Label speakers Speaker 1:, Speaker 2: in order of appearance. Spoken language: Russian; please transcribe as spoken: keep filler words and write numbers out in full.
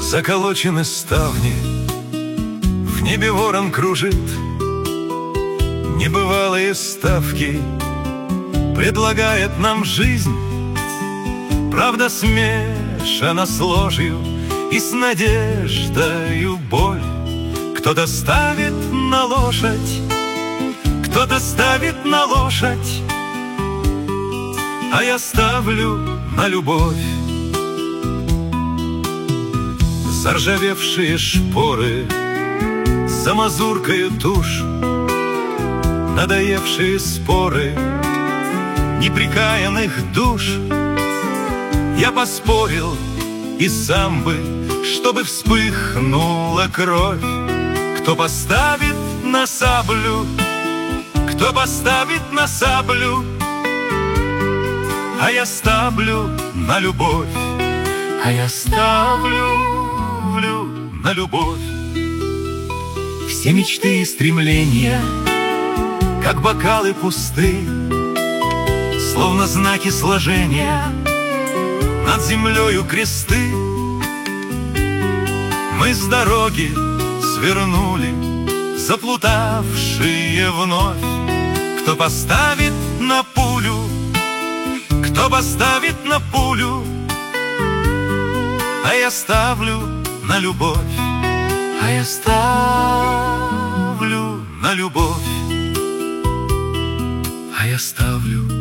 Speaker 1: Заколочены ставни, в небе ворон кружит, небывалые ставки предлагает нам жизнь. Правда смешана с ложью и с надеждою боль. Кто-то ставит на лошадь, кто-то ставит на лошадь, а я ставлю на любовь. Заржавевшие шпоры, за мазуркою тушь, надоевшие споры неприкаянных душ. Я поспорил и сам бы, чтобы вспыхнула кровь. Кто поставит на саблю, кто поставит на саблю, а я ставлю на любовь, а я ставлю на любовь. Все мечты и стремления, как бокалы пусты, словно знаки сложения, над землею кресты. Мы с дороги свернули, заплутавшие вновь. Кто поставит на пулю, кто поставит на пулю, а я ставлю на любовь, а я ставлю на любовь, а я ставлю